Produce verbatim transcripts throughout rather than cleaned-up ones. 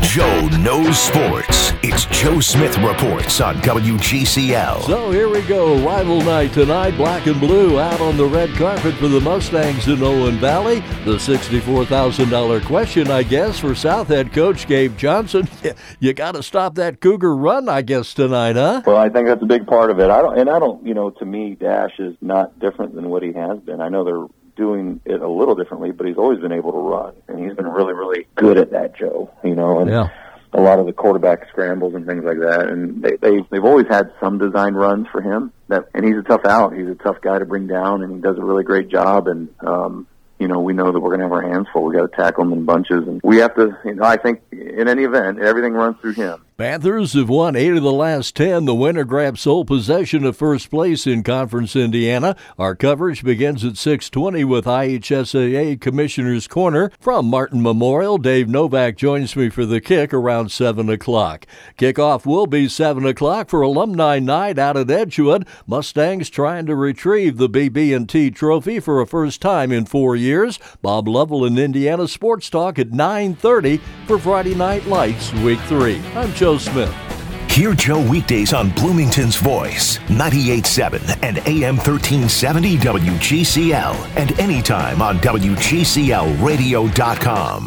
Joe knows sports. It's Joe Smith Reports on W G C L. So here we go. Rival night tonight. Black and blue out on the red carpet for the Mustangs in Owen Valley. The sixty-four thousand dollars question, I guess, for South head coach Gabe Johnson. You got to stop that Cougar run, I guess, tonight, huh? Well, I think that's a big part of it. I don't, and I don't, you know, to me, Dash is not different than what he has been. I know they're doing it a little differently, but he's always been able to run, and he's been really, really good at that, Joe. You know, and yeah. a lot of the quarterback scrambles and things like that, and they, they they've always had some design runs for him. That, and he's a tough out. He's a tough guy to bring down, and he does a really great job. And um, you know, we know that we're going to have our hands full. We got to tackle him in bunches, and we have to. You know, I think in any event, everything runs through him. Panthers have won eight of the last ten. The winner grabs sole possession of first place in Conference Indiana. Our coverage begins at six twenty with I H S A A Commissioner's Corner. From Martin Memorial, Dave Novak joins me for the kick around seven o'clock. Kickoff will be seven o'clock for Alumni Night out at Edgewood. Mustangs trying to retrieve the B B and T Trophy for a first time in four years. Bob Lovell and Indiana Sports Talk at nine thirty for Friday Night Lights, Week three. I'm Joe Smith. Hear Joe weekdays on Bloomington's Voice, ninety-eight point seven and A M thirteen seventy W G C L, and anytime on W G C L radio dot com.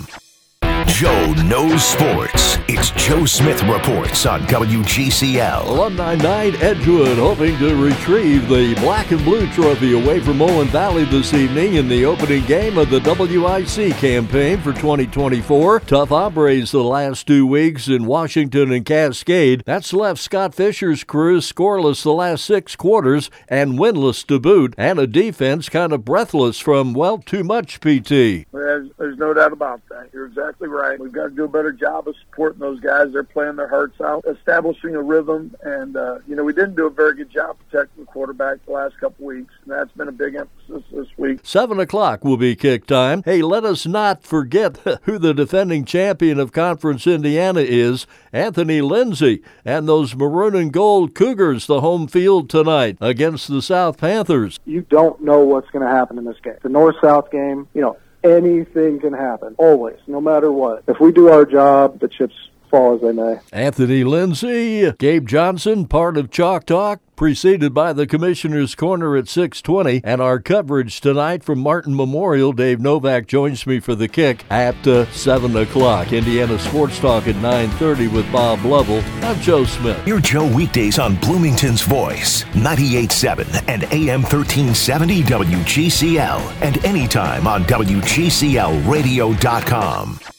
Joe knows sports. It's Joe Smith Reports on W G C L. Alumni Night, Edgewood hoping to retrieve the Black and Blue Trophy away from Owen Valley this evening in the opening game of the W I C campaign for twenty twenty-four. Tough hombres the last two weeks in Washington and Cascade. That's left Scott Fisher's crew scoreless the last six quarters and winless to boot, and a defense kind of breathless from, well, too much P T. There's, there's no doubt about that. You're exactly right. We've got to do a better job of supporting those guys. They're playing their hearts out, establishing a rhythm, and, uh, you know, we didn't do a very good job protecting the quarterback the last couple weeks, and that's been a big emphasis this week. Seven o'clock will be kick time. Hey, let us not forget who the defending champion of Conference Indiana is, Anthony Lindsay, and those maroon and gold Cougars, the home field tonight against the South Panthers. You don't know what's going to happen in this game. The North-South game, you know, anything can happen, always, no matter what. If we do our job, the chips fall as they may. Anthony Lindsay, Gabe Johnson, part of Chalk Talk, preceded by the Commissioner's Corner at six twenty, and our coverage tonight from Martin Memorial. Dave Novak joins me for the kick at uh, seven o'clock. Indiana Sports Talk at nine thirty with Bob Lovell. I'm Joe Smith. Hear Joe weekdays on Bloomington's Voice, ninety-eight point seven and A M thirteen seventy W G C L, and anytime on W G C L radio dot com.